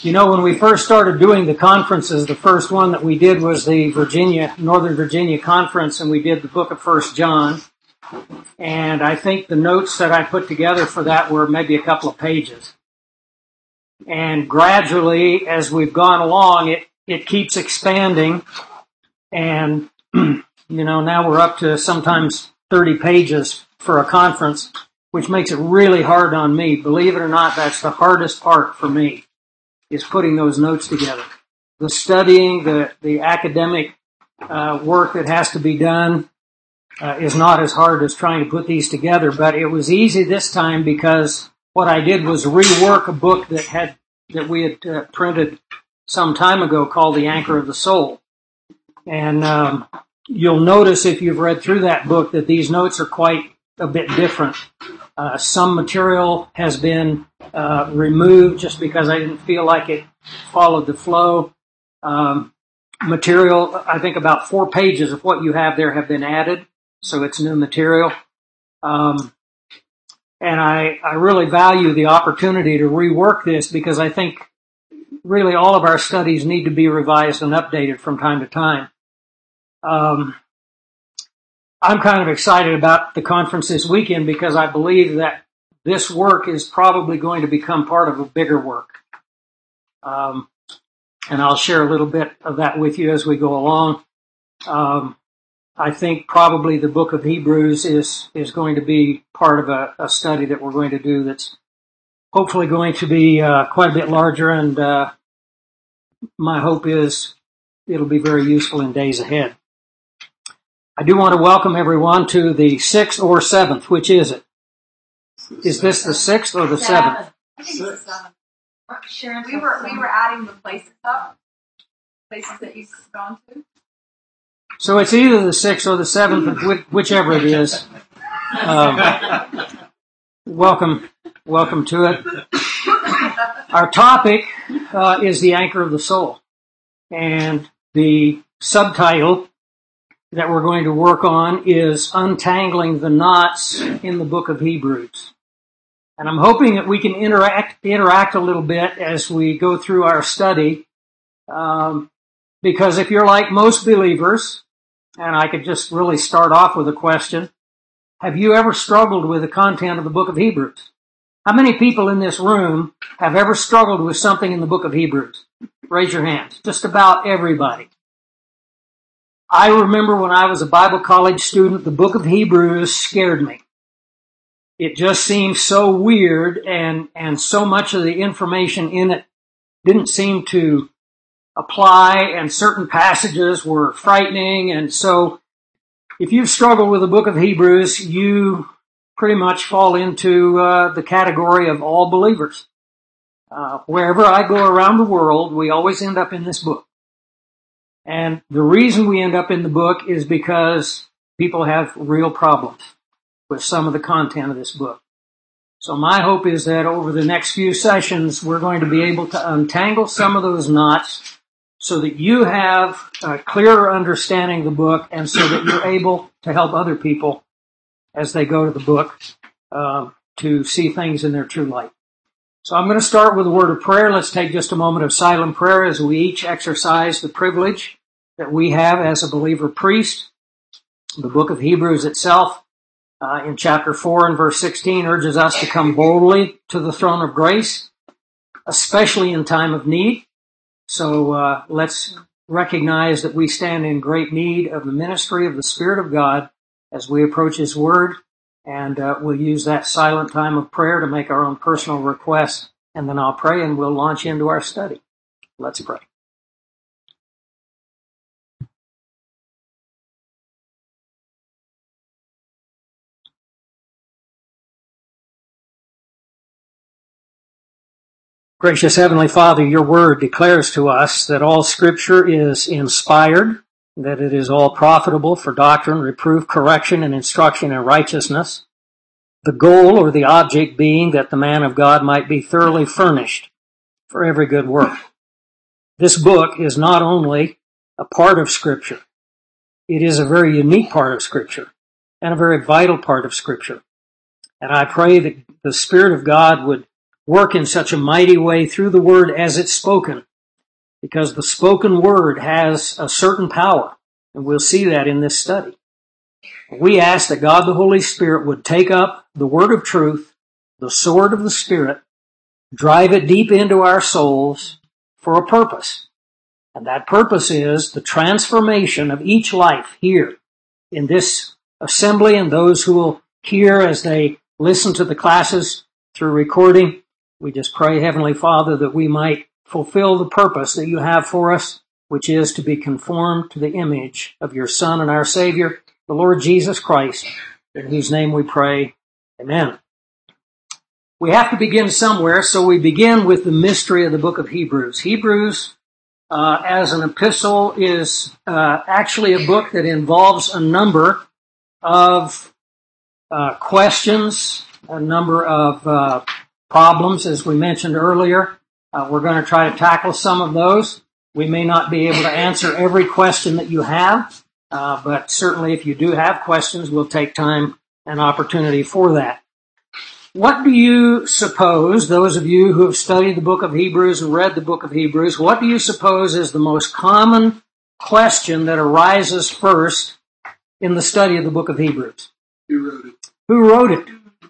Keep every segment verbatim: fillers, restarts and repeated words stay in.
You know, when we first started doing the conferences, the first one that we did was the Virginia, Northern Virginia Conference, and we did the book of First John. And I think the notes that I put together for that were maybe a couple of pages. And gradually, as we've gone along, it, it keeps expanding. And, you know, now we're up to sometimes thirty pages for a conference, which makes it really hard on me. Believe it or not, that's the hardest part for me, is putting those notes together. The studying, the, the academic uh, work that has to be done uh, is not as hard as trying to put these together. But it was easy this time because what I did was rework a book that had that we had uh, printed some time ago called The Anchor of the Soul. And um, you'll notice if you've read through that book that these notes are quite a bit different. Uh, some material has been uh, removed just because I didn't feel like it followed the flow. Um, material, I think about four pages of what you have there have been added, so it's new material. Um, and I, I really value the opportunity to rework this because I think really all of our studies need to be revised and updated from time to time. Um, I'm kind of excited about the conference this weekend because I believe that this work is probably going to become part of a bigger work. Um, and I'll share a little bit of that with you as we go along. Um, I think probably the book of Hebrews is, is going to be part of a, a study that we're going to do that's hopefully going to be uh, quite a bit larger, and uh, my hope is it'll be very useful in days ahead. I do want to welcome everyone to the sixth or seventh. Which is it? Is this the sixth or the seventh? I think it's the seventh. Sharon, we were we were adding the places up, places that you've gone to. So it's either the sixth or the seventh, whichever it is. Um, welcome, welcome to it. Our topic uh, is the anchor of the soul, and the subtitle that we're going to work on is untangling the knots in the book of Hebrews. And I'm hoping that we can interact interact a little bit as we go through our study, um, because if you're like most believers, and I could just really start off with a question, have you ever struggled with the content of the book of Hebrews? How many people in this room have ever struggled with something in the book of Hebrews? Raise your hands. Just about everybody. I remember when I was a Bible college student, the book of Hebrews scared me. It just seemed so weird, and, and so much of the information in it didn't seem to apply, and certain passages were frightening. And so if you've struggled with the book of Hebrews, you pretty much fall into uh, the category of all believers. Uh, wherever I go around the world, we always end up in this book. And the reason we end up in the book is because people have real problems with some of the content of this book. So my hope is that over the next few sessions, we're going to be able to untangle some of those knots so that you have a clearer understanding of the book, and so that you're able to help other people as they go to the book uh, to see things in their true light. So I'm going to start with a word of prayer. Let's take just a moment of silent prayer as we each exercise the privilege that we have as a believer priest. The book of Hebrews itself, uh, in chapter four and verse sixteen, urges us to come boldly to the throne of grace, especially in time of need. So uh, let's recognize that we stand in great need of the ministry of the Spirit of God as we approach His Word. And uh, we'll use that silent time of prayer to make our own personal requests. And then I'll pray and we'll launch into our study. Let's pray. Gracious Heavenly Father, your Word declares to us that all Scripture is inspired, that it is all profitable for doctrine, reproof, correction, and instruction in righteousness, the goal or the object being that the man of God might be thoroughly furnished for every good work. This book is not only a part of Scripture, it is a very unique part of Scripture and a very vital part of Scripture. And I pray that the Spirit of God would work in such a mighty way through the Word as it's spoken, because the spoken Word has a certain power, and we'll see that in this study. We ask that God the Holy Spirit would take up the Word of truth, the sword of the Spirit, drive it deep into our souls for a purpose. And that purpose is the transformation of each life here in this assembly, and those who will hear as they listen to the classes through recording. We just pray, Heavenly Father, that we might fulfill the purpose that you have for us, which is to be conformed to the image of your Son and our Savior, the Lord Jesus Christ, in whose name we pray. Amen. We have to begin somewhere, so we begin with the mystery of the book of Hebrews. Hebrews, uh, as an epistle, is uh, actually a book that involves a number of uh, questions, a number of uh, problems, as we mentioned earlier. Uh, we're going to try to tackle some of those. We may not be able to answer every question that you have, uh, but certainly if you do have questions, we'll take time and opportunity for that. What do you suppose, those of you who have studied the book of Hebrews and read the book of Hebrews, what do you suppose is the most common question that arises first in the study of the book of Hebrews? Who wrote it? Who wrote it?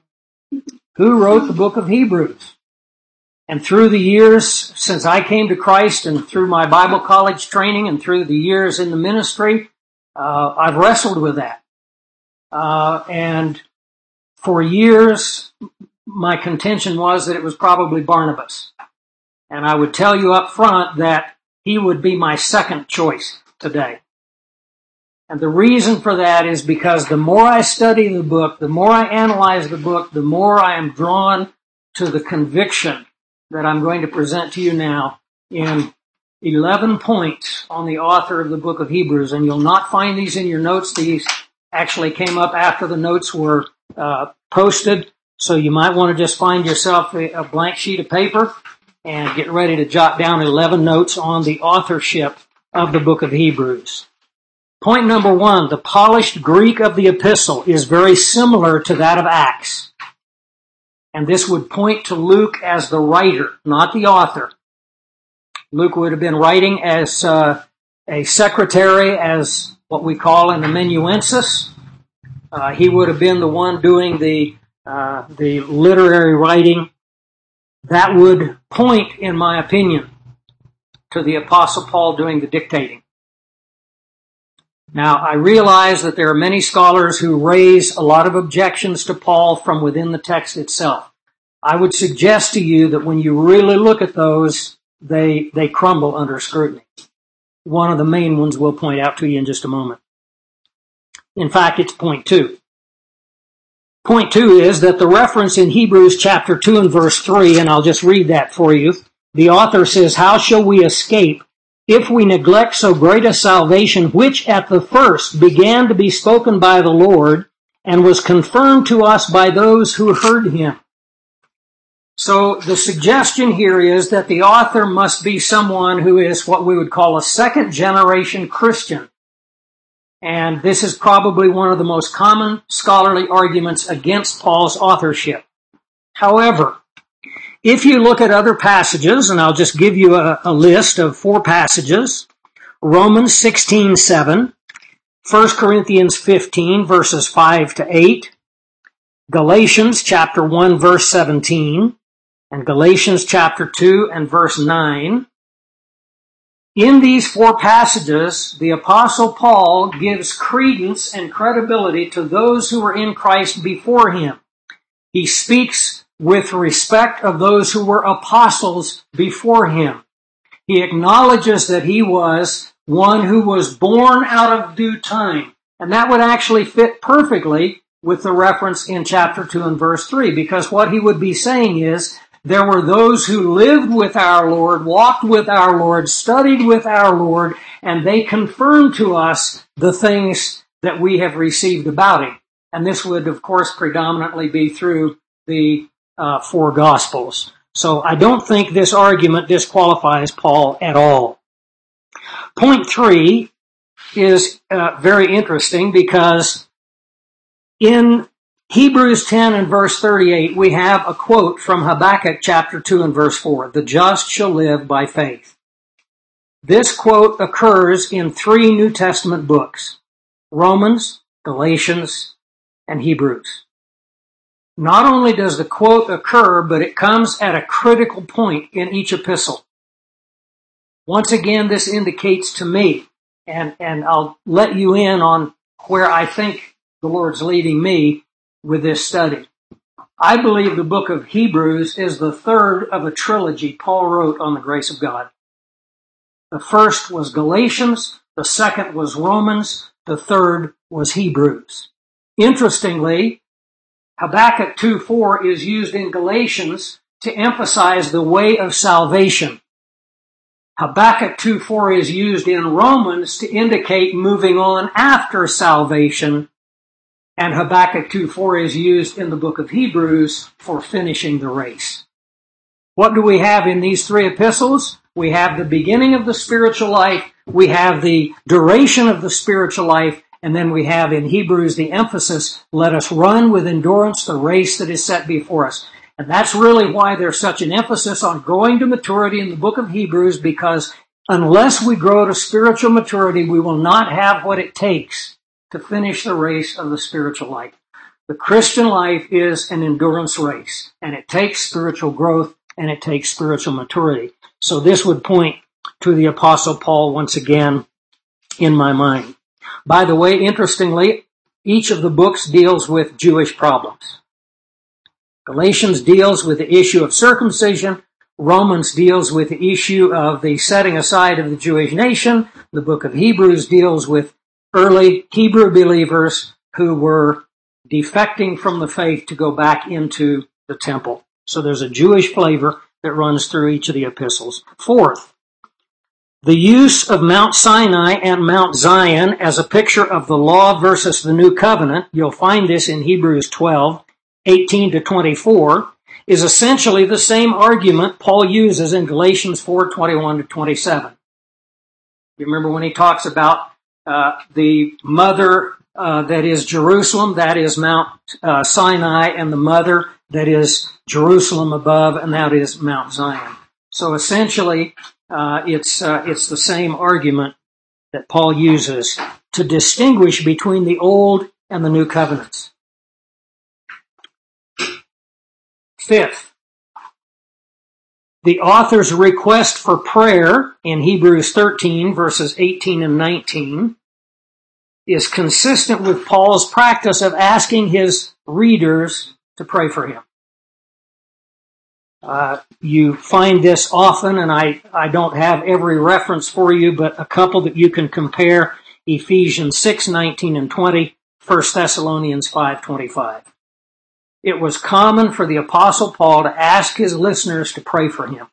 Who wrote the book of Hebrews? And through the years since I came to Christ, and through my Bible college training, and through the years in the ministry, uh, I've wrestled with that. Uh, and for years, my contention was that it was probably Barnabas. And I would tell you up front that he would be my second choice today. And the reason for that is because the more I study the book, the more I analyze the book, the more I am drawn to the conviction that I'm going to present to you now in eleven points on the author of the book of Hebrews. And you'll not find these in your notes. These actually came up after the notes were uh, posted. So you might want to just find yourself a, a blank sheet of paper and get ready to jot down eleven notes on the authorship of the book of Hebrews. Point number one, the polished Greek of the epistle is very similar to that of Acts. And this would point to Luke as the writer, not the author. Luke would have been writing as uh, a secretary, as what we call an amanuensis. Uh, he would have been the one doing the uh, the literary writing. That would point, in my opinion, to the Apostle Paul doing the dictating. Now, I realize that there are many scholars who raise a lot of objections to Paul from within the text itself. I would suggest to you that when you really look at those, they they crumble under scrutiny. One of the main ones we'll point out to you in just a moment. In fact, it's point two. Point two is that the reference in Hebrews chapter two and verse three, and I'll just read that for you. The author says, "How shall we escape if we neglect so great a salvation, which at the first began to be spoken by the Lord and was confirmed to us by those who heard him?" So the suggestion here is that the author must be someone who is what we would call a second generation Christian. And this is probably one of the most common scholarly arguments against Paul's authorship. However, if you look at other passages, and I'll just give you a, a list of four passages: Romans sixteen seven, First Corinthians fifteen, verses five to eight, Galatians chapter one, verse seventeen, and Galatians chapter two and verse nine. In these four passages, the Apostle Paul gives credence and credibility to those who were in Christ before him. He speaks with respect of those who were apostles before him. He acknowledges that he was one who was born out of due time. And that would actually fit perfectly with the reference in chapter two and verse three, because what he would be saying is, there were those who lived with our Lord, walked with our Lord, studied with our Lord, and they confirmed to us the things that we have received about him. And this would, of course, predominantly be through the uh, four Gospels. So I don't think this argument disqualifies Paul at all. Point three is uh, very interesting, because in Hebrews ten and verse thirty-eight, we have a quote from Habakkuk chapter two and verse four. The just shall live by faith. This quote occurs in three New Testament books, Romans, Galatians, and Hebrews. Not only does the quote occur, but it comes at a critical point in each epistle. Once again, this indicates to me, and, and I'll let you in on where I think the Lord's leading me with this study. I believe the book of Hebrews is the third of a trilogy Paul wrote on the grace of God. The first was Galatians, the second was Romans, the third was Hebrews. Interestingly, Habakkuk two four is used in Galatians to emphasize the way of salvation. Habakkuk two four is used in Romans to indicate moving on after salvation, and Habakkuk two four is used in the book of Hebrews for finishing the race. What do we have in these three epistles? We have the beginning of the spiritual life, we have the duration of the spiritual life, and then we have in Hebrews the emphasis, let us run with endurance the race that is set before us. And that's really why there's such an emphasis on growing to maturity in the book of Hebrews, because unless we grow to spiritual maturity, we will not have what it takes to finish the race of the spiritual life. The Christian life is an endurance race, and it takes spiritual growth, and it takes spiritual maturity. So this would point to the Apostle Paul once again in my mind. By the way, interestingly, each of the books deals with Jewish problems. Galatians deals with the issue of circumcision. Romans deals with the issue of the setting aside of the Jewish nation. The book of Hebrews deals with early Hebrew believers who were defecting from the faith to go back into the temple. So there's a Jewish flavor that runs through each of the epistles. Fourth, the use of Mount Sinai and Mount Zion as a picture of the law versus the new covenant, you'll find this in Hebrews twelve, eighteen to twenty-four, is essentially the same argument Paul uses in Galatians four, twenty-one to twenty-seven. You remember when he talks about uh, the mother uh, that is Jerusalem, that is Mount uh, Sinai, and the mother that is Jerusalem above, and that is Mount Zion. So essentially, uh, it's uh, it's the same argument that Paul uses to distinguish between the old and the new covenants. Fifth, the author's request for prayer in Hebrews thirteen, verses eighteen and nineteen, is consistent with Paul's practice of asking his readers to pray for him. Uh, you find this often, and I, I don't have every reference for you, but a couple that you can compare: Ephesians six, nineteen and twenty, First Thessalonians five, twenty-five. It was common for the Apostle Paul to ask his listeners to pray for him.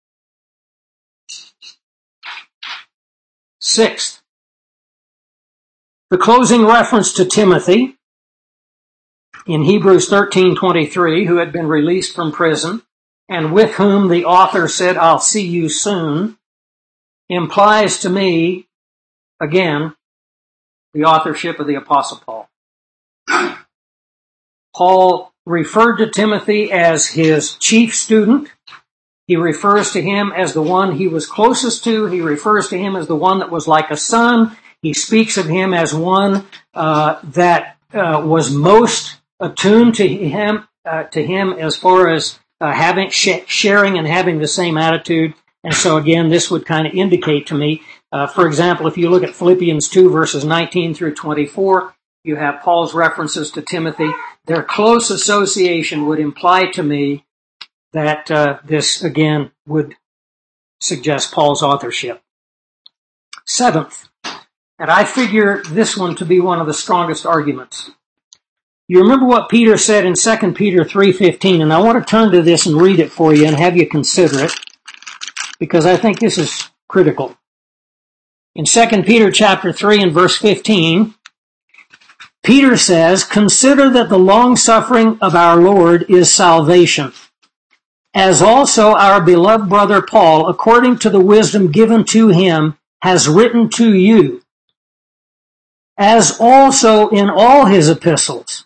Sixth, the closing reference to Timothy in Hebrews thirteen twenty-three, who had been released from prison, and with whom the author said, I'll see you soon, implies to me, again, the authorship of the Apostle Paul. Paul referred to Timothy as his chief student. He refers to him as the one he was closest to. He refers to him as the one that was like a son. He speaks of him as one uh, that uh, was most attuned to him, uh, to him as far as uh, having sh- sharing and having the same attitude. And so again, this would kind of indicate to me, uh, for example, if you look at Philippians two, verses nineteen through twenty-four, you have Paul's references to Timothy. Their close association would imply to me that uh, this, again, would suggest Paul's authorship. Seventh, and I figure this one to be one of the strongest arguments. You remember what Peter said in Second Peter three fifteen, and I want to turn to this and read it for you and have you consider it, because I think this is critical. In Second Peter chapter three and verse fifteen, Peter says, consider that the long-suffering of our Lord is salvation, as also our beloved brother Paul, according to the wisdom given to him, has written to you, as also in all his epistles,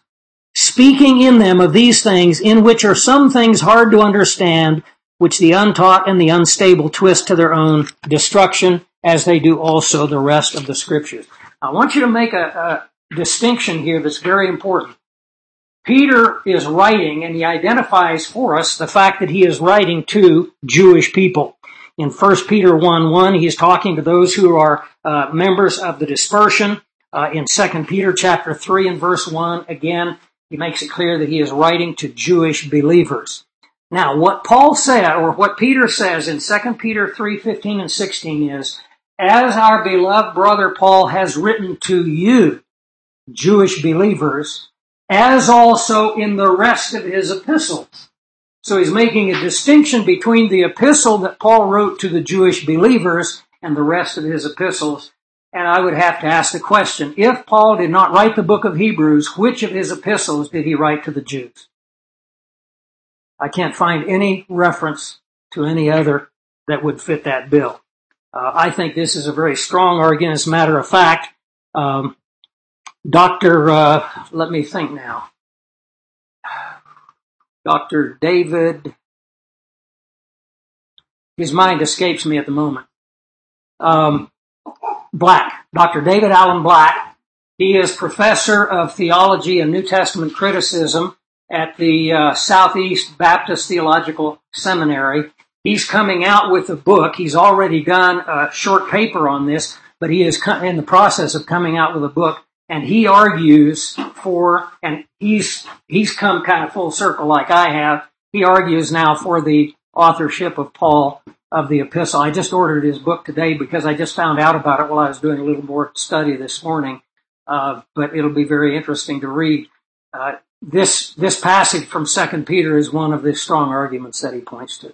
speaking in them of these things, in which are some things hard to understand, which the untaught and the unstable twist to their own destruction, as they do also the rest of the Scriptures. I want you to make a, a distinction here that's very important. Peter is writing, and he identifies for us the fact that he is writing to Jewish people. In First Peter one one, he is talking to those who are uh, members of the dispersion. Uh, in Second Peter chapter three and verse one, again, he makes it clear that he is writing to Jewish believers. Now, what Paul said, or what Peter says in Second Peter three fifteen and sixteen is, as our beloved brother Paul has written to you, Jewish believers, as also in the rest of his epistles. So he's making a distinction between the epistle that Paul wrote to the Jewish believers and the rest of his epistles. And I would have to ask the question, if Paul did not write the book of Hebrews, which of his epistles did he write to the Jews? I can't find any reference to any other that would fit that bill. Uh, I think this is a very strong argument. As a matter of fact, um, Doctor, uh, let me think now. Doctor David, his mind escapes me at the moment. Um, Black, Doctor David Allen Black. He is professor of theology and New Testament criticism at the uh, Southeast Baptist Theological Seminary. He's coming out with a book. He's already done a short paper on this, but he is in the process of coming out with a book. And he argues for, and he's he's come kind of full circle like I have. He argues now for the authorship of Paul of the epistle. I just ordered his book today because I just found out about it while I was doing a little more study this morning. Uh, but it'll be very interesting to read. Uh, this this passage from Second Peter is one of the strong arguments that he points to.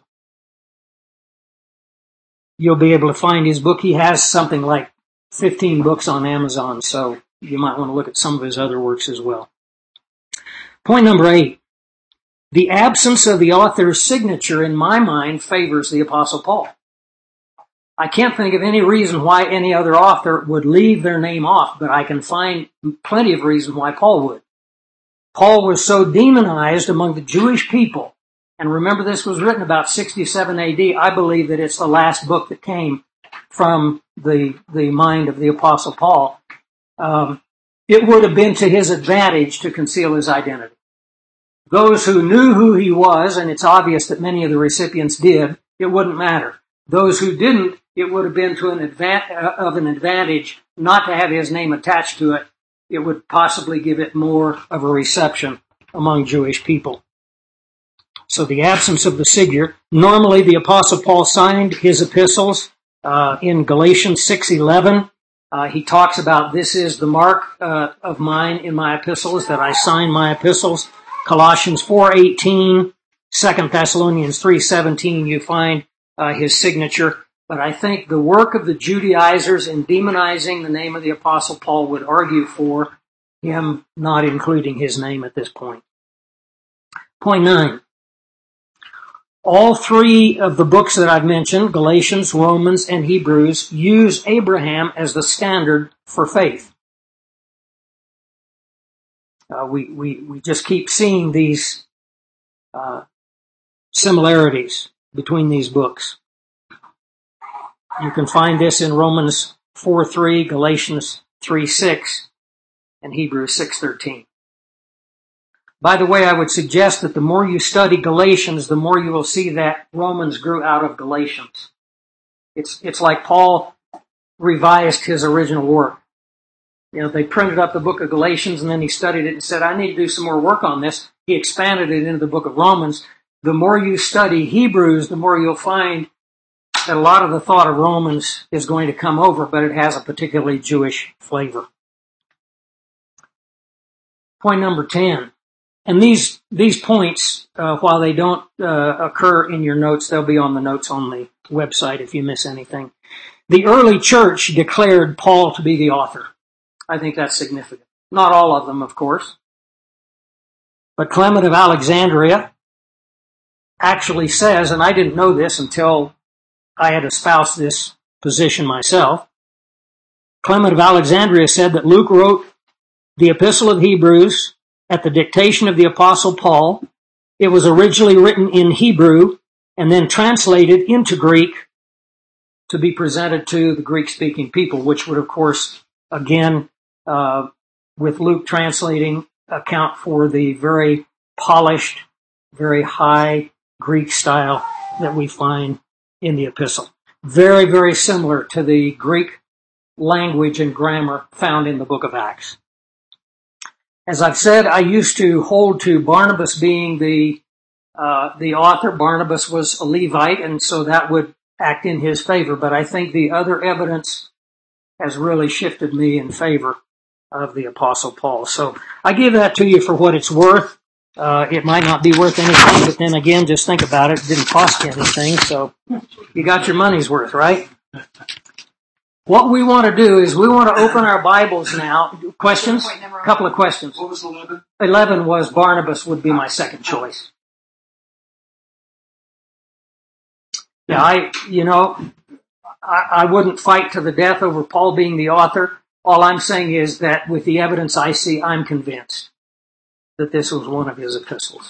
You'll be able to find his book. He has something like fifteen books on Amazon, so you might want to look at some of his other works as well. Point number eight. The absence of the author's signature, in my mind, favors the Apostle Paul. I can't think of any reason why any other author would leave their name off, but I can find plenty of reasons why Paul would. Paul was so demonized among the Jewish people, and remember this was written about sixty-seven A D. I believe that it's the last book that came from the, the mind of the Apostle Paul. Um, it would have been to his advantage to conceal his identity. Those who knew who he was, and it's obvious that many of the recipients did, it wouldn't matter. Those who didn't, it would have been to an adva- of an advantage not to have his name attached to it. It would possibly give it more of a reception among Jewish people. So the absence of the signature. Normally the Apostle Paul signed his epistles uh, in Galatians six eleven. Uh, he talks about, this is the mark uh, of mine in my epistles, that I sign my epistles. Colossians four eighteen, Second Thessalonians three seventeen, you find uh, his signature. But I think the work of the Judaizers in demonizing the name of the Apostle Paul would argue for him not including his name at this point. Point nine. All three of the books that I've mentioned, Galatians, Romans, and Hebrews, use Abraham as the standard for faith. Uh, we, we, we just keep seeing these uh, similarities between these books. You can find this in Romans four three, Galatians three six, and Hebrews six thirteen. By the way, I would suggest that the more you study Galatians, the more you will see that Romans grew out of Galatians. It's, it's like Paul revised his original work. You know, they printed up the book of Galatians and then he studied it and said, I need to do some more work on this. He expanded it into the book of Romans. The more you study Hebrews, the more you'll find that a lot of the thought of Romans is going to come over, but it has a particularly Jewish flavor. Point number ten. And these these points, uh, while they don't uh, occur in your notes, they'll be on the notes on the website if you miss anything. The early church declared Paul to be the author. I think that's significant. Not all of them, of course. But Clement of Alexandria actually says, and I didn't know this until I had espoused this position myself, Clement of Alexandria said that Luke wrote the Epistle of Hebrews at the dictation of the Apostle Paul. It was originally written in Hebrew and then translated into Greek to be presented to the Greek-speaking people, which would, of course, again, uh, with Luke translating, account for the very polished, very high Greek style that we find in the epistle. Very, very similar to the Greek language and grammar found in the book of Acts. As I've said, I used to hold to Barnabas being the uh, the author. Barnabas was a Levite, and so that would act in his favor. But I think the other evidence has really shifted me in favor of the Apostle Paul. So I give that to you for what it's worth. Uh, it might not be worth anything, but then again, just think about it. It didn't cost you anything, so you got your money's worth, right? What we want to do is we want to open our Bibles now. Questions? A couple of questions. What was eleven? eleven was Barnabas would be my second choice. Yeah, I, you know, I, I wouldn't fight to the death over Paul being the author. All I'm saying is that with the evidence I see, I'm convinced that this was one of his epistles.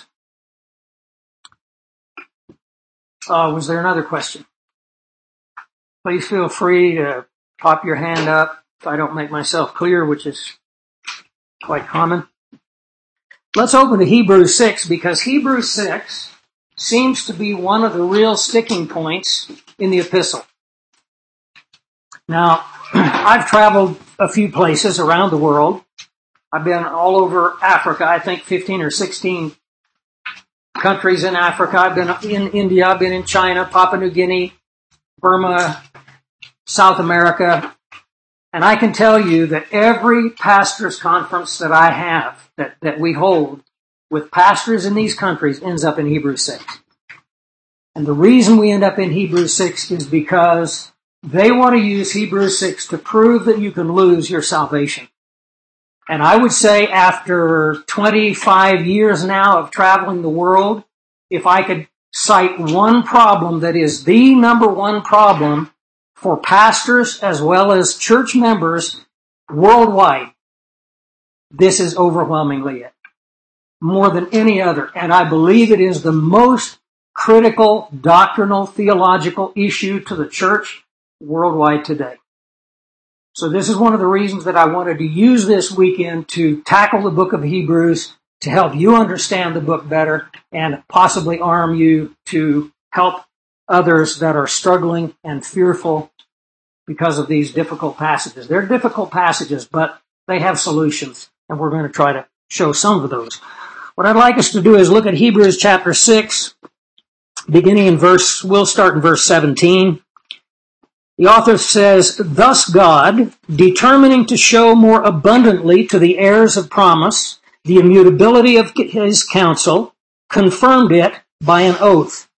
Uh, was there another question? Please feel free to pop your hand up if I don't make myself clear, which is quite common. Let's open to Hebrews six, because Hebrews six seems to be one of the real sticking points in the epistle. Now, I've traveled a few places around the world. I've been all over Africa, I think fifteen or sixteen countries in Africa. I've been in India, I've been in China, Papua New Guinea, Burma, South America. And I can tell you that every pastors' conference that I have, that, that we hold with pastors in these countries, ends up in Hebrews six. And the reason we end up in Hebrews six is because they want to use Hebrews six to prove that you can lose your salvation. And I would say after twenty-five years now of traveling the world, if I could cite one problem that is the number one problem for pastors as well as church members worldwide, this is overwhelmingly it. More than any other. And I believe it is the most critical doctrinal theological issue to the church worldwide today. So this is one of the reasons that I wanted to use this weekend to tackle the book of Hebrews to help you understand the book better and possibly arm you to help others that are struggling and fearful because of these difficult passages. They're difficult passages, but they have solutions, and we're going to try to show some of those. What I'd like us to do is look at Hebrews chapter six, beginning in verse, we'll start in verse seventeen. The author says, "Thus God, determining to show more abundantly to the heirs of promise the immutability of his counsel, confirmed it by an oath,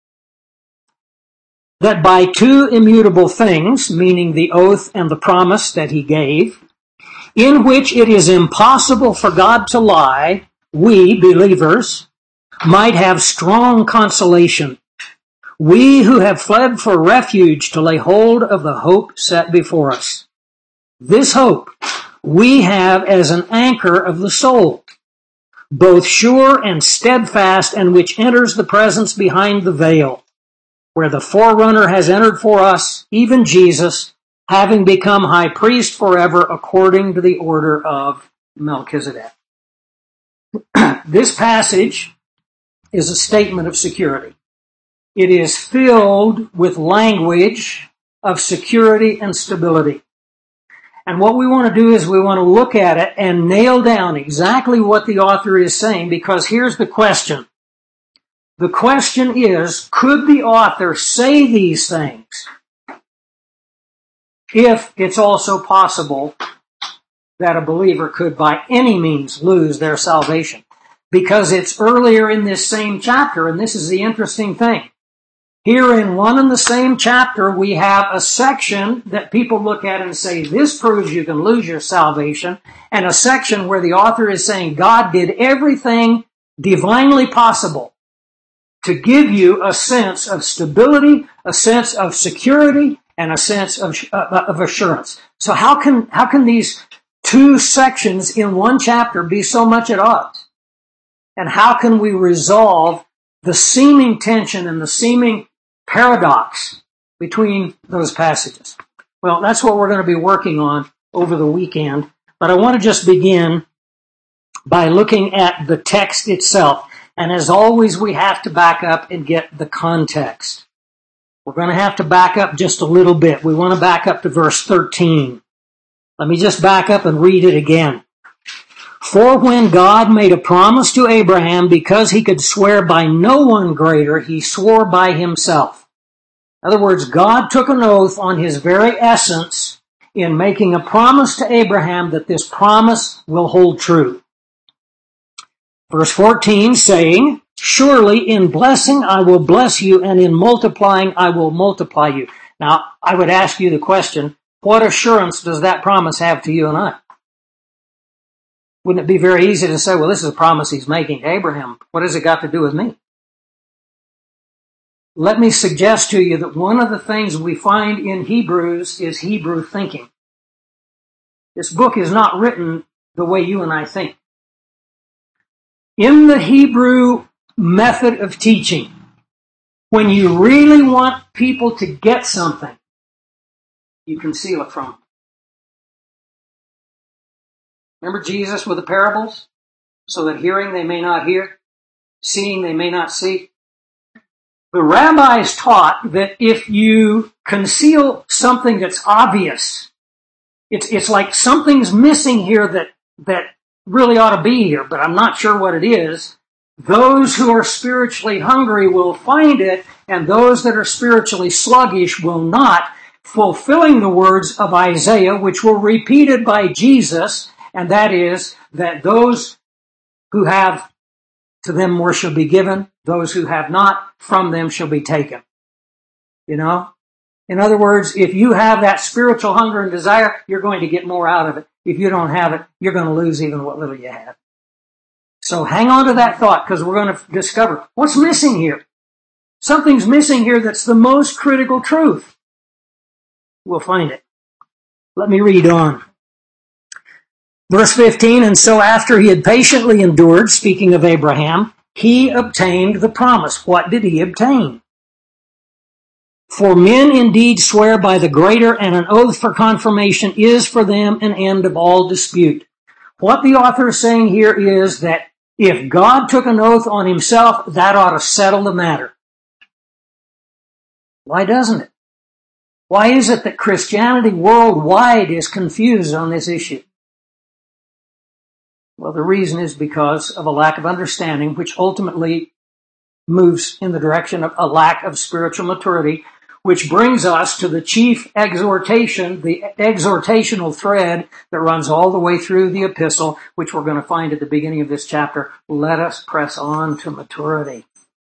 that by two immutable things," meaning the oath and the promise that he gave, "in which it is impossible for God to lie, we, believers, might have strong consolation. We who have fled for refuge to lay hold of the hope set before us. This hope we have as an anchor of the soul, both sure and steadfast, and which enters the presence behind the veil, where the forerunner has entered for us, even Jesus, having become high priest forever according to the order of Melchizedek." This passage is a statement of security. It is filled with language of security and stability. And what we want to do is we want to look at it and nail down exactly what the author is saying, because here's the question. The question is, could the author say these things if it's also possible that a believer could by any means lose their salvation? Because it's earlier in this same chapter, and this is the interesting thing. Here in one and the same chapter, we have a section that people look at and say, this proves you can lose your salvation, and a section where the author is saying God did everything divinely possible to give you a sense of stability, a sense of security, and a sense of, uh, of assurance. So how can, how can these two sections in one chapter be so much at odds? And how can we resolve the seeming tension and the seeming paradox between those passages? Well, that's what we're going to be working on over the weekend. But I want to just begin by looking at the text itself. And as always, we have to back up and get the context. We're going to have to back up just a little bit. We want to back up to verse thirteen. Let me just back up and read it again. For when God made a promise to Abraham, because he could swear by no one greater, he swore by himself. In other words, God took an oath on his very essence in making a promise to Abraham that this promise will hold true. Verse fourteen saying, surely in blessing I will bless you, and in multiplying I will multiply you. Now, I would ask you the question, what assurance does that promise have to you and I? Wouldn't it be very easy to say, well, this is a promise he's making to Abraham. What has it got to do with me? Let me suggest to you that one of the things we find in Hebrews is Hebrew thinking. This book is not written the way you and I think. In the Hebrew method of teaching, when you really want people to get something, you conceal it from them. Remember Jesus with the parables? So that hearing they may not hear, seeing they may not see. The rabbis taught that if you conceal something that's obvious, it's it's like something's missing here that that really ought to be here, but I'm not sure what it is. Those who are spiritually hungry will find it, and those that are spiritually sluggish will not, fulfilling the words of Isaiah, which were repeated by Jesus, and that is that those who have, to them more shall be given, those who have not, from them shall be taken. You know? In other words, if you have that spiritual hunger and desire, you're going to get more out of it. If you don't have it, you're going to lose even what little you have. So hang on to that thought, because we're going to discover what's missing here. Something's missing here that's the most critical truth. We'll find it. Let me read on. Verse fifteen, and so after he had patiently endured, speaking of Abraham, he obtained the promise. What did he obtain? For men indeed swear by the greater, and an oath for confirmation is for them an end of all dispute. What the author is saying here is that if God took an oath on himself, that ought to settle the matter. Why doesn't it? Why is it that Christianity worldwide is confused on this issue? Well, the reason is because of a lack of understanding, which ultimately moves in the direction of a lack of spiritual maturity, which brings us to the chief exhortation, the exhortational thread that runs all the way through the epistle, which we're going to find at the beginning of this chapter. Let us press on to maturity.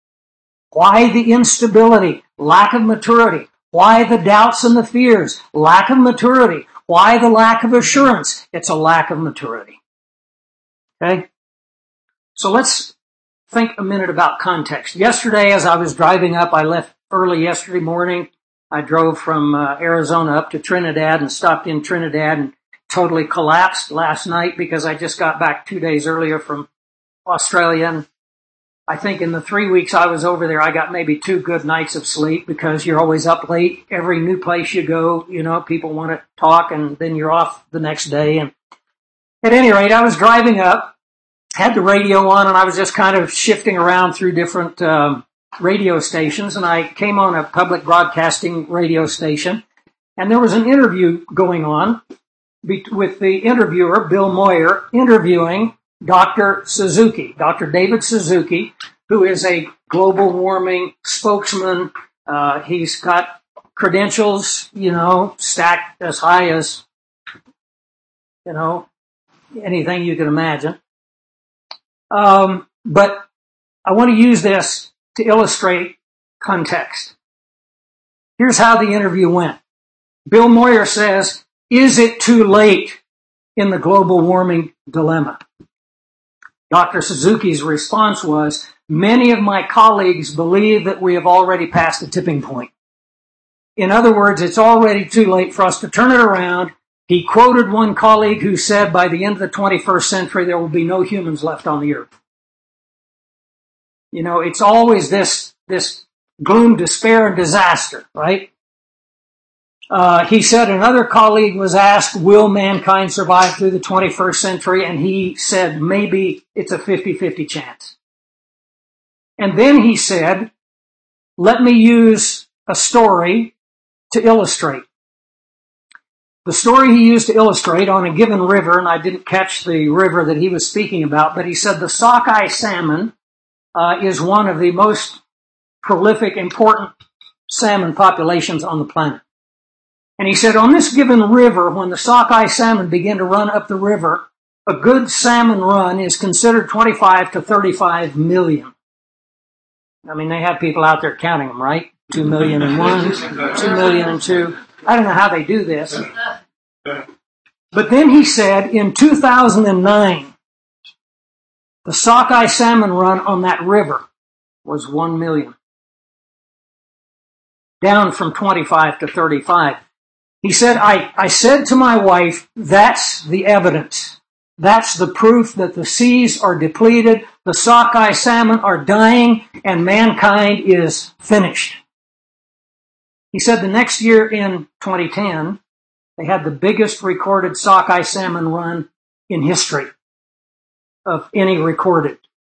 Why the instability? Lack of maturity. Why the doubts and the fears? Lack of maturity. Why the lack of assurance? It's a lack of maturity. Okay? So let's think a minute about context. Yesterday, as I was driving up, I left early yesterday morning. I drove from uh, Arizona up to Trinidad and stopped in Trinidad and totally collapsed last night because I just got back two days earlier from Australia. And I think in the three weeks I was over there, I got maybe two good nights of sleep because you're always up late. Every new place you go, you know, people want to talk, and then you're off the next day. And at any rate, I was driving up, had the radio on, and I was just kind of shifting around through different um, radio stations, and I came on a public broadcasting radio station, and there was an interview going on be- with the interviewer, Bill Moyer, interviewing Doctor Suzuki, Doctor David Suzuki, who is a global warming spokesman. Uh, he's got credentials, you know, stacked as high as, you know, anything you can imagine. Um, but I want to use this to illustrate context. Here's how the interview went. Bill Moyer says, is it too late in the global warming dilemma? Doctor Suzuki's response was, many of my colleagues believe that we have already passed the tipping point. In other words, it's already too late for us to turn it around. He quoted one colleague who said by the end of the twenty-first century, there will be no humans left on the earth. You know, it's always this, this gloom, despair, and disaster, right? Uh, he said another colleague was asked, will mankind survive through the twenty-first century? And he said, maybe it's a fifty-fifty chance. And then he said, let me use a story to illustrate. The story he used to illustrate on a given river, and I didn't catch the river that he was speaking about, but he said the sockeye salmon uh, is one of the most prolific, important salmon populations on the planet. And he said on this given river, when the sockeye salmon begin to run up the river, a good salmon run is considered twenty-five to thirty-five million. I mean, they have people out there counting them, right? Two million and one, two million and two. I don't know how they do this. But then he said in two thousand nine, the sockeye salmon run on that river was one million. Down from twenty-five to thirty-five. He said, I, I said to my wife, that's the evidence. That's the proof that the seas are depleted, the sockeye salmon are dying, and mankind is finished. He said the next year in twenty ten, they had the biggest recorded sockeye salmon run in history of any recorded.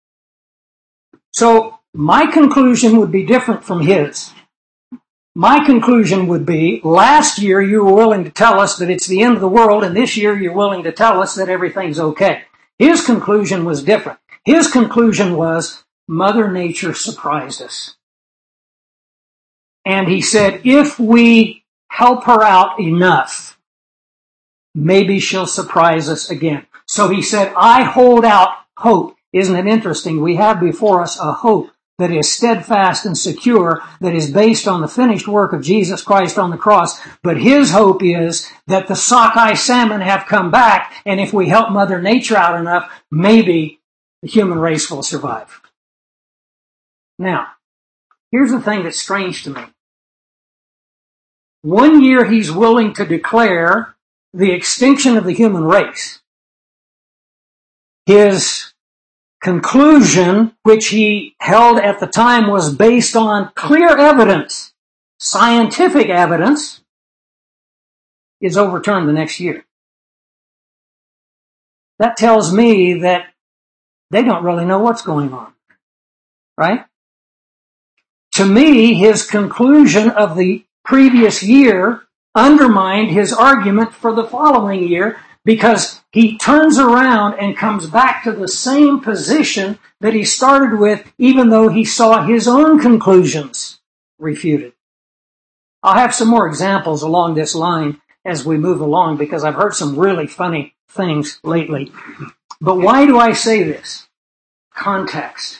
So my conclusion would be different from his. My conclusion would be, last year you were willing to tell us that it's the end of the world, and this year you're willing to tell us that everything's okay. His conclusion was different. His conclusion was, Mother Nature surprised us. And he said, if we help her out enough, maybe she'll surprise us again. So he said, I hold out hope. Isn't it interesting? We have before us a hope that is steadfast and secure, that is based on the finished work of Jesus Christ on the cross. But his hope is that the sockeye salmon have come back, and if we help Mother Nature out enough, maybe the human race will survive. Now, here's the thing that's strange to me. One year he's willing to declare the extinction of the human race. His conclusion, which he held at the time, was based on clear evidence, scientific evidence, is overturned the next year. That tells me that they don't really know what's going on, right? To me, his conclusion of the previous year undermined his argument for the following year, because he turns around and comes back to the same position that he started with, even though he saw his own conclusions refuted. I'll have some more examples along this line as we move along, because I've heard some really funny things lately. But why do I say this? Context.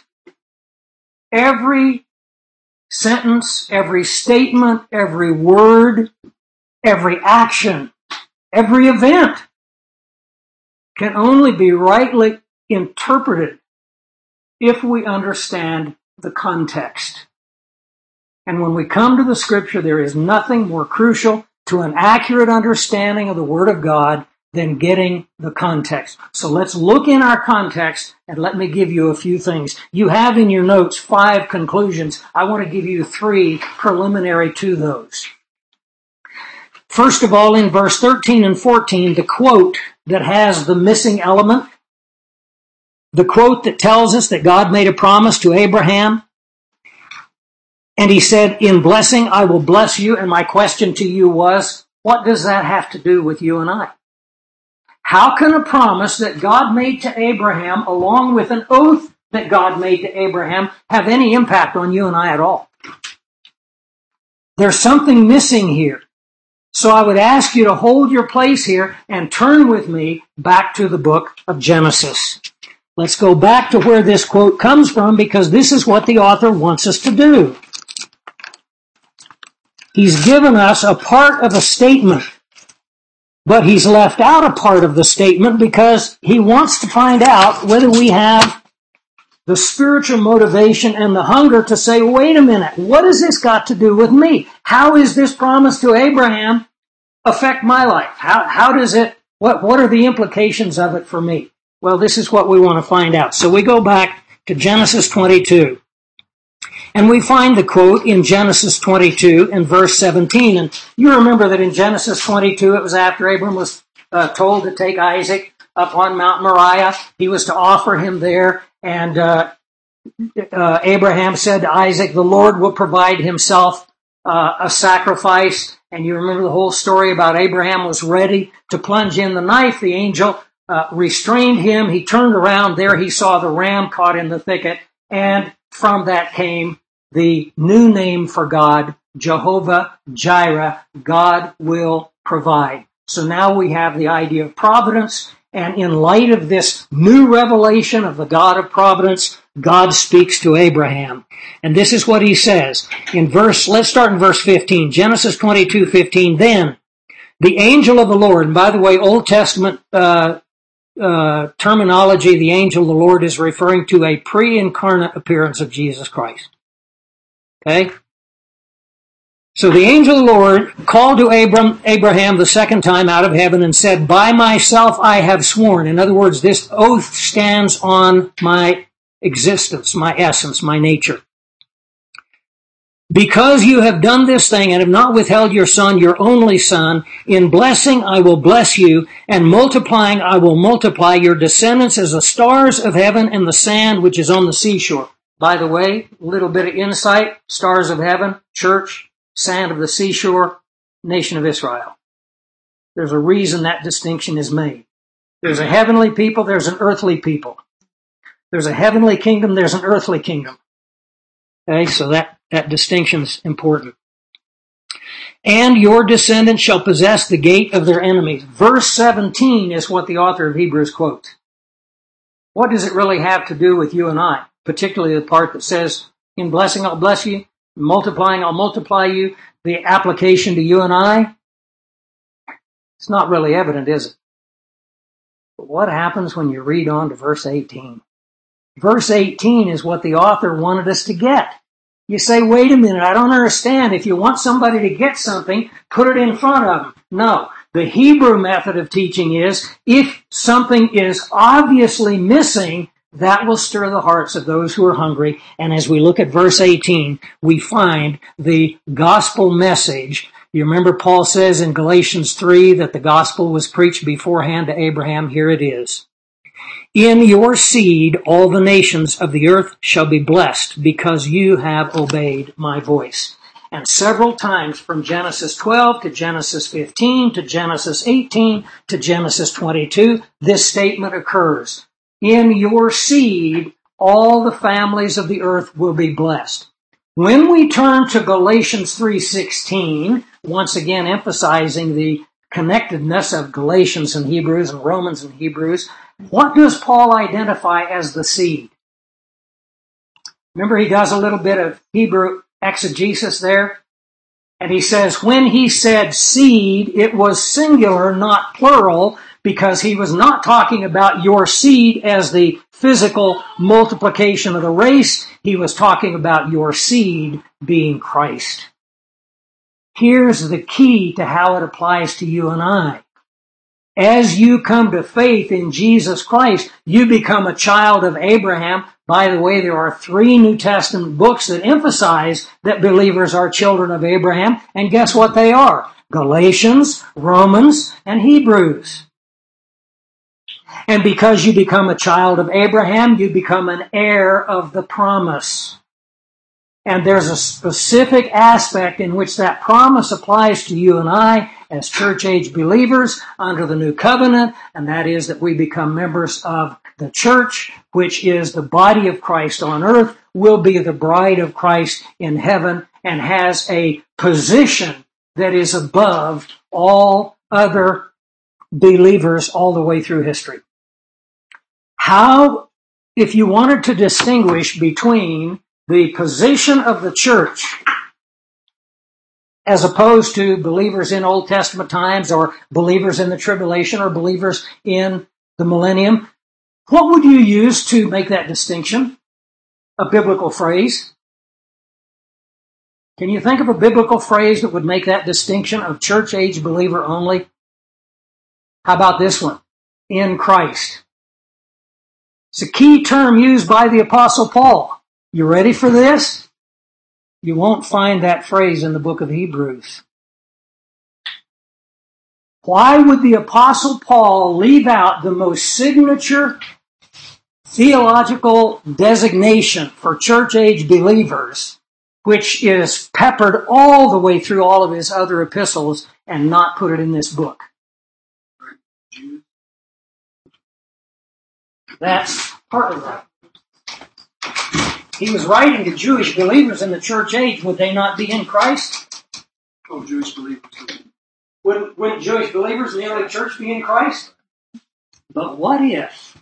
Every sentence, every statement, every word, every action, every event can only be rightly interpreted if we understand the context. And when we come to the Scripture, there is nothing more crucial to an accurate understanding of the Word of God than getting the context. So let's look in our context, and let me give you a few things. You have in your notes five conclusions. I want to give you three preliminary to those. First of all, in verse thirteen and fourteen, the quote that has the missing element, the quote that tells us that God made a promise to Abraham, and he said, in blessing I will bless you, and my question to you was, what does that have to do with you and I? How can a promise that God made to Abraham, along with an oath that God made to Abraham, have any impact on you and I at all? There's something missing here. So I would ask you to hold your place here and turn with me back to the book of Genesis. Let's go back to where this quote comes from, because this is what the author wants us to do. He's given us a part of a statement, but he's left out a part of the statement because he wants to find out whether we have the spiritual motivation and the hunger to say, wait a minute, what has this got to do with me? How is this promise to Abraham affect my life? How, how does it, what, what are the implications of it for me? Well, this is what we want to find out. So we go back to Genesis twenty-two. And we find the quote in Genesis twenty-two and verse seventeen. And you remember that in Genesis twenty-two, it was after Abram was uh, told to take Isaac up on Mount Moriah. He was to offer him there. And uh, uh, Abraham said to Isaac, the Lord will provide himself uh, a sacrifice. And you remember the whole story about Abraham was ready to plunge in the knife. The angel uh, restrained him. He turned around. There he saw the ram caught in the thicket. And from that came the new name for God, Jehovah Jireh, God will provide. So now we have the idea of providence, and in light of this new revelation of the God of providence, God speaks to Abraham. And this is what he says in verse, let's start in verse fifteen, Genesis twenty-two fifteen. Then the angel of the Lord, and by the way, Old Testament uh, uh, terminology, the angel of the Lord is referring to a pre-incarnate appearance of Jesus Christ. Okay? So the angel of the Lord called to Abram, Abraham the second time out of heaven and said, by myself I have sworn. In other words, this oath stands on my existence, my essence, my nature. Because you have done this thing and have not withheld your son, your only son, in blessing I will bless you, and multiplying I will multiply your descendants as the stars of heaven and the sand which is on the seashore. By the way, a little bit of insight, stars of heaven, church, sand of the seashore, nation of Israel. There's a reason that distinction is made. There's a heavenly people, there's an earthly people. There's a heavenly kingdom, there's an earthly kingdom. Okay, so that, that distinction's important. And your descendants shall possess the gate of their enemies. Verse seventeen is what the author of Hebrews quotes. What does it really have to do with you and I? Particularly the part that says, in blessing I'll bless you, in multiplying I'll multiply you. The application to you and I, it's not really evident, is it? But what happens when you read on to verse eighteen? Verse eighteen is what the author wanted us to get. You say, wait a minute, I don't understand. If you want somebody to get something, put it in front of them. No. The Hebrew method of teaching is, if something is obviously missing, that will stir the hearts of those who are hungry. And as we look at verse eighteen, we find the gospel message. You remember Paul says in Galatians three that the gospel was preached beforehand to Abraham. Here it is. In your seed, all the nations of the earth shall be blessed because you have obeyed my voice. And several times from Genesis twelve to Genesis fifteen to Genesis eighteen to Genesis twenty-two, this statement occurs. In your seed, all the families of the earth will be blessed. When we turn to Galatians three sixteen, once again emphasizing the connectedness of Galatians and Hebrews and Romans and Hebrews, what does Paul identify as the seed? Remember, he does a little bit of Hebrew exegesis there. And he says, when he said seed, it was singular, not plural, because he was not talking about your seed as the physical multiplication of the race. He was talking about your seed being Christ. Here's the key to how it applies to you and I. As you come to faith in Jesus Christ, you become a child of Abraham. By the way, there are three New Testament books that emphasize that believers are children of Abraham. And guess what they are? Galatians, Romans, and Hebrews. And because you become a child of Abraham, you become an heir of the promise. And there's a specific aspect in which that promise applies to you and I as church-age believers under the new covenant, and that is that we become members of the church, which is the body of Christ on earth, will be the bride of Christ in heaven, and has a position that is above all other believers all the way through history. How, if you wanted to distinguish between the position of the church as opposed to believers in Old Testament times or believers in the tribulation or believers in the millennium, what would you use to make that distinction? A biblical phrase? Can you think of a biblical phrase that would make that distinction of church-age believer only? How about this one? In Christ. It's a key term used by the Apostle Paul. You ready for this? You won't find that phrase in the book of Hebrews. Why would the Apostle Paul leave out the most signature theological designation for church-age believers, which is peppered all the way through all of his other epistles, and not put it in this book? That's part of that. He was writing to Jewish believers in the church age. Would they not be in Christ? Oh, Jewish believers. Wouldn't, wouldn't Jewish believers in the early church be in Christ? But what if,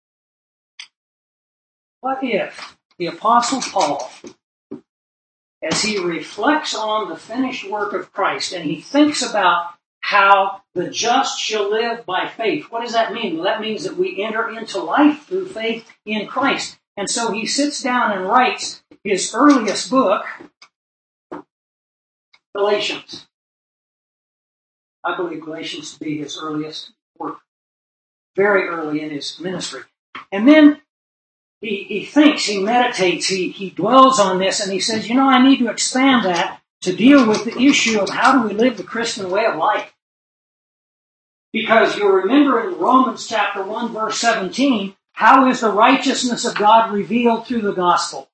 what if the Apostle Paul, as he reflects on the finished work of Christ and he thinks about how the just shall live by faith, what does that mean? Well, that means that we enter into life through faith in Christ. And so he sits down and writes his earliest book, Galatians. I believe Galatians to be his earliest work, very early in his ministry. And then he, he thinks, he meditates, he, he dwells on this, and he says, you know, I need to expand that to deal with the issue of how do we live the Christian way of life. Because you'll remember in Romans chapter one, verse seventeen, how is the righteousness of God revealed through the gospel?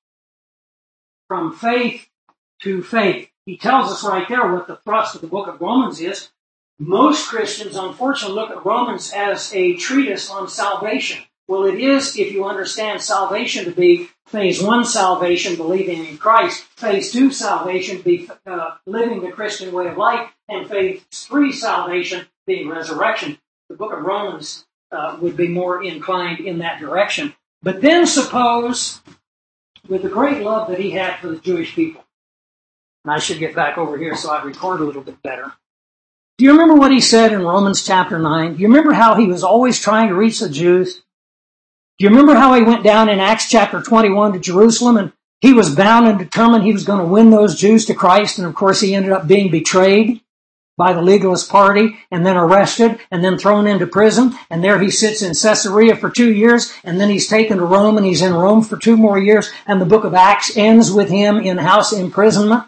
From faith to faith. He tells us right there what the thrust of the book of Romans is. Most Christians, unfortunately, look at Romans as a treatise on salvation. Well, it is if you understand salvation to be phase one salvation, believing in Christ, phase two salvation, be uh, living the Christian way of life, and phase three salvation, being resurrection. The book of Romans uh, would be more inclined in that direction. But then suppose, with the great love that he had for the Jewish people, and I should get back over here so I record a little bit better. Do you remember what he said in Romans chapter nine? Do you remember how he was always trying to reach the Jews? Do you remember how he went down in Acts chapter twenty-one to Jerusalem and he was bound and determined he was going to win those Jews to Christ, and of course he ended up being betrayed by the legalist party and then arrested and then thrown into prison, and there he sits in Caesarea for two years and then he's taken to Rome and he's in Rome for two more years, and the book of Acts ends with him in house imprisonment.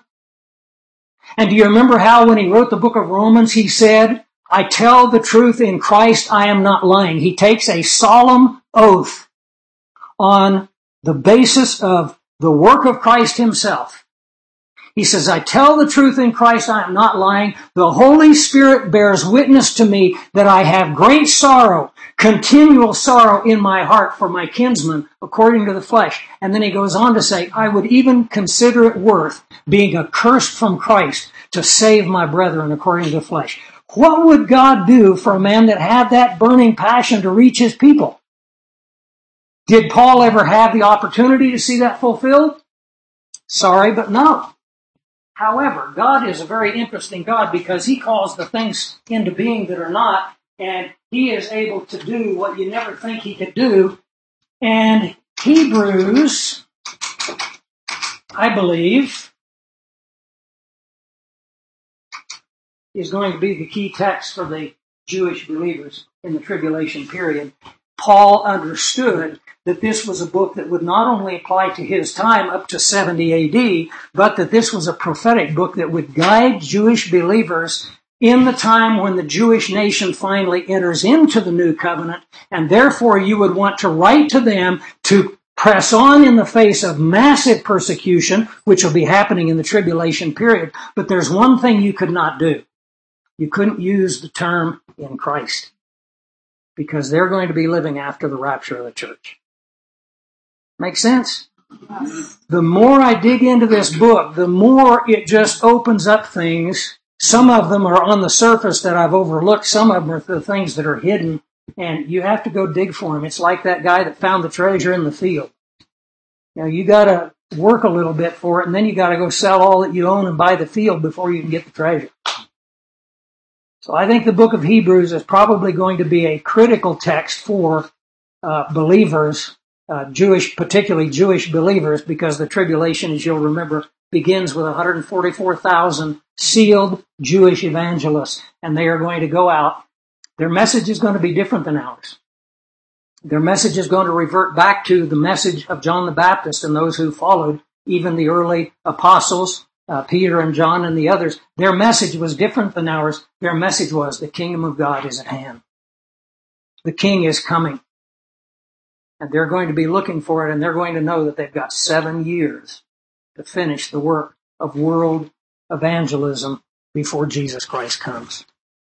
And do you remember how when he wrote the book of Romans he said, I tell the truth in Christ, I am not lying. He takes a solemn oath on the basis of the work of Christ himself. He says, I tell the truth in Christ, I am not lying. The Holy Spirit bears witness to me that I have great sorrow, continual sorrow in my heart for my kinsmen, according to the flesh. And then he goes on to say, I would even consider it worth being accursed from Christ to save my brethren, according to the flesh. What would God do for a man that had that burning passion to reach his people? Did Paul ever have the opportunity to see that fulfilled? Sorry, but no. However, God is a very interesting God because he calls the things into being that are not, and he is able to do what you never think he could do. And Hebrews, I believe, is going to be the key text for the Jewish believers in the tribulation period. Paul understood that this was a book that would not only apply to his time up to seventy A D, but that this was a prophetic book that would guide Jewish believers in the time when the Jewish nation finally enters into the new covenant, and therefore you would want to write to them to press on in the face of massive persecution, which will be happening in the tribulation period. But there's one thing you could not do. You couldn't use the term in Christ, because they're going to be living after the rapture of the church. Make sense? Yes. The more I dig into this book, the more it just opens up things. Some of them are on the surface that I've overlooked. Some of them are the things that are hidden, and you have to go dig for them. It's like that guy that found the treasure in the field. You know, you got to work a little bit for it, and then you got to go sell all that you own and buy the field before you can get the treasure. So I think the book of Hebrews is probably going to be a critical text for uh, believers, uh, Jewish, particularly Jewish believers, because the tribulation, as you'll remember, begins with one hundred forty-four thousand sealed Jewish evangelists, and they are going to go out. Their message is going to be different than ours. Their message is going to revert back to the message of John the Baptist and those who followed even the early apostles, uh, Peter and John and the others, their message was different than ours. Their message was the kingdom of God is at hand. The king is coming. And they're going to be looking for it, and they're going to know that they've got seven years to finish the work of world evangelism before Jesus Christ comes.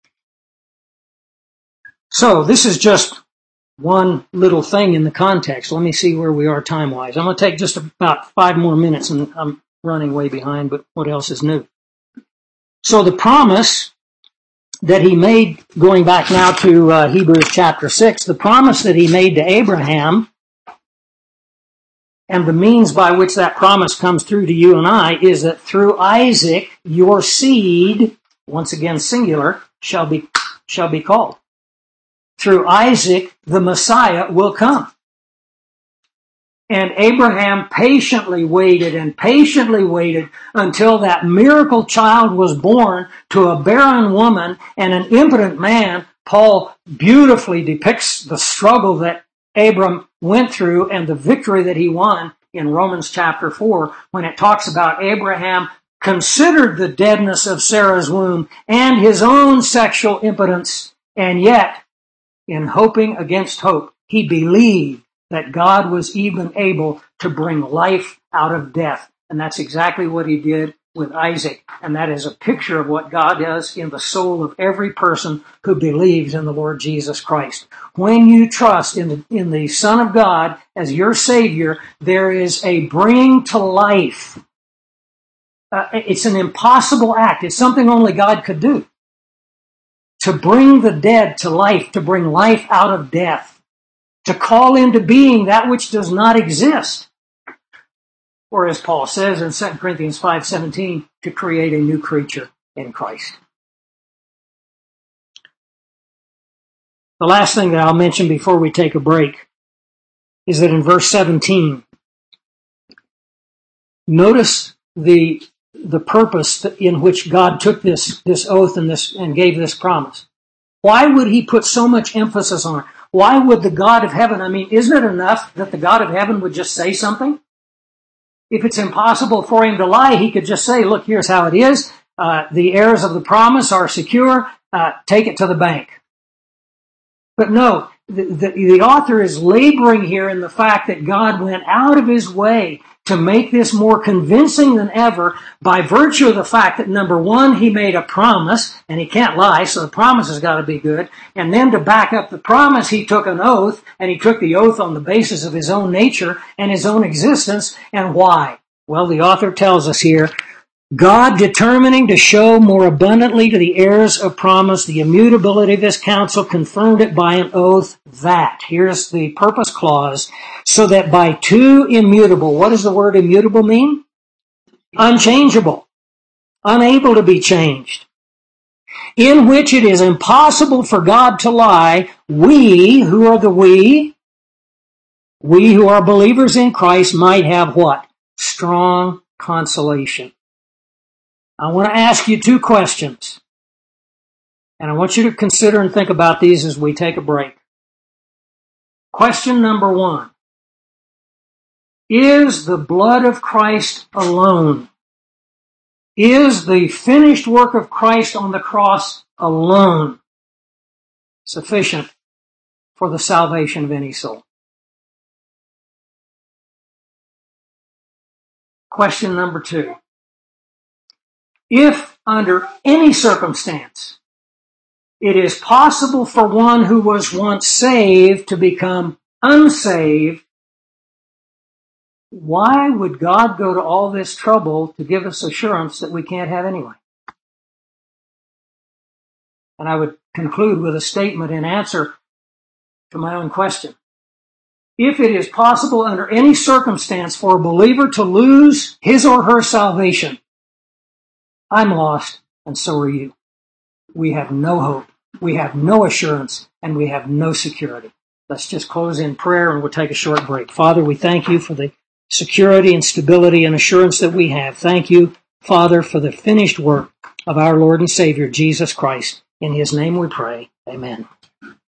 So this is just one little thing in the context. Let me see where we are time-wise. I'm going to take just about five more minutes, and I'm running way behind, but what else is new? So the promise that he made, going back now to uh, Hebrews chapter six, the promise that he made to Abraham, and the means by which that promise comes through to you and I, is that through Isaac, your seed, once again singular, shall be shall be called. Through Isaac, the Messiah will come. And Abraham patiently waited and patiently waited until that miracle child was born to a barren woman and an impotent man. Paul beautifully depicts the struggle that Abram went through and the victory that he won in Romans chapter four, when it talks about Abraham considered the deadness of Sarah's womb and his own sexual impotence, and yet, in hoping against hope, he believed that God was even able to bring life out of death. And that's exactly what he did with Isaac. And that is a picture of what God does in the soul of every person who believes in the Lord Jesus Christ. When you trust in the, in the Son of God as your Savior, there is a bringing to life. Uh, it's an impossible act. It's something only God could do. To bring the dead to life, to bring life out of death. To call into being that which does not exist. Or as Paul says in Second Corinthians five seventeen, to create a new creature in Christ. The last thing that I'll mention before we take a break is that in verse seventeen, notice the, the purpose in which God took this, this oath and this, and gave this promise. Why would he put so much emphasis on it? Why would the God of heaven, I mean, isn't it enough that the God of heaven would just say something? If it's impossible for him to lie, he could just say, look, here's how it is. Uh, the heirs of the promise are secure. Uh, take it to the bank. But no, the, the, the author is laboring here in the fact that God went out of his way to make this more convincing than ever by virtue of the fact that, number one, he made a promise, and he can't lie, so the promise has got to be good. And then to back up the promise, he took an oath, and he took the oath on the basis of his own nature and his own existence. And why? Well, the author tells us here, God determining to show more abundantly to the heirs of promise the immutability of his counsel, confirmed it by an oath that, here's the purpose clause, so that by two immutable, what does the word immutable mean? Unchangeable, unable to be changed, in which it is impossible for God to lie, we, who are the we, we who are believers in Christ might have what? Strong consolation. I want to ask you two questions, and I want you to consider and think about these as we take a break. Question number one. Is the blood of Christ alone, is the finished work of Christ on the cross alone sufficient for the salvation of any soul? Question number two. If under any circumstance it is possible for one who was once saved to become unsaved, why would God go to all this trouble to give us assurance that we can't have anyway? And I would conclude with a statement in answer to my own question. If it is possible under any circumstance for a believer to lose his or her salvation, I'm lost, and so are you. We have no hope, we have no assurance, and we have no security. Let's just close in prayer and we'll take a short break. Father, we thank you for the security and stability and assurance that we have. Thank you, Father, for the finished work of our Lord and Savior, Jesus Christ. In his name we pray. Amen.